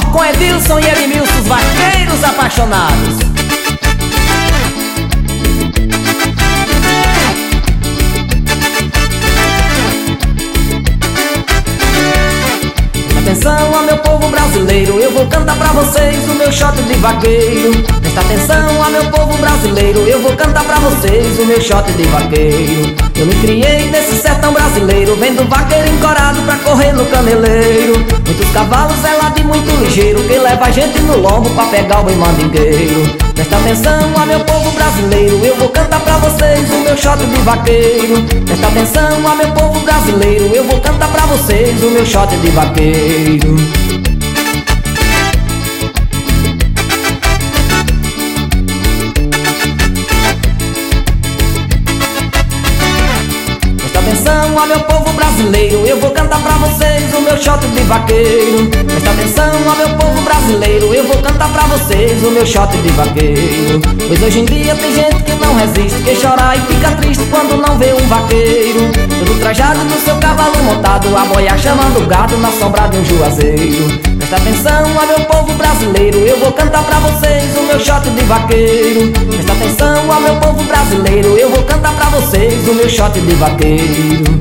forró com Edilson e Edmilson, os vaqueiros apaixonados. Atenção, ó meu povo brasileiro, eu vou cantar pra vocês o meu shot de vaqueiro. Presta atenção, ó meu povo brasileiro, eu vou cantar pra vocês o meu shot de vaqueiro. Eu me criei nesse sertão brasileiro, vendo vaqueiro encorado pra correr no caneleiro. Muitos cavalos zelado e muito ligeiro, que leva a gente no lombo pra pegar o boi mandingueiro. Presta atenção, ó meu povo brasileiro, eu vou cantar pra vocês o meu shot de vaqueiro. Presta atenção, ó meu povo brasileiro, eu vou cantar pra vocês o meu shot de vaqueiro. Presta atenção, ó meu povo brasileiro, eu vou cantar pra vocês o meu shot de vaqueiro. Presta atenção, ó meu povo brasileiro, eu vou cantar pra vocês o meu shot de vaqueiro. Pois hoje em dia tem gente que não resiste, que chora e fica triste quando não vê um vaqueiro. Todo trajado no seu cavalo montado, a boia chamando o gado na sombra de um juazeiro. Presta atenção, ó meu povo brasileiro, eu vou cantar pra vocês o meu shot de vaqueiro. Presta atenção, ó meu povo brasileiro, eu vou cantar pra vocês o meu shot de vaqueiro.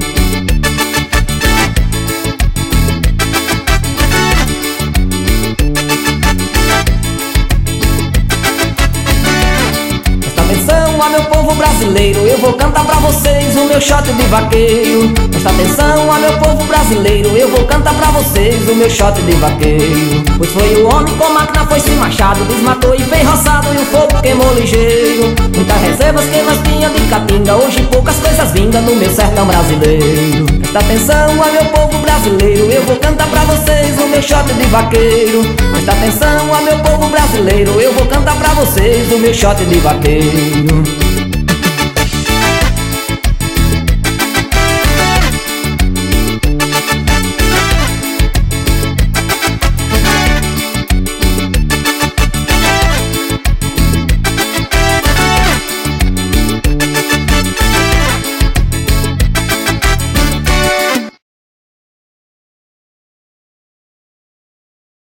Ó meu povo brasileiro, eu vou cantar pra vocês o meu shot de vaqueiro. Presta atenção, ó meu povo brasileiro, eu vou cantar pra vocês o meu shot de vaqueiro. Pois foi o homem com máquina, foi sem machado, desmatou e fez roçado e o fogo queimou ligeiro. Muitas reservas que nós tinha de caatinga, hoje poucas coisas vingam no meu sertão brasileiro. Presta atenção, ó meu povo brasileiro, eu vou cantar pra vocês o meu shot de vaqueiro. Presta atenção, ó meu povo brasileiro, eu vou cantar pra vocês o meu shot de vaqueiro.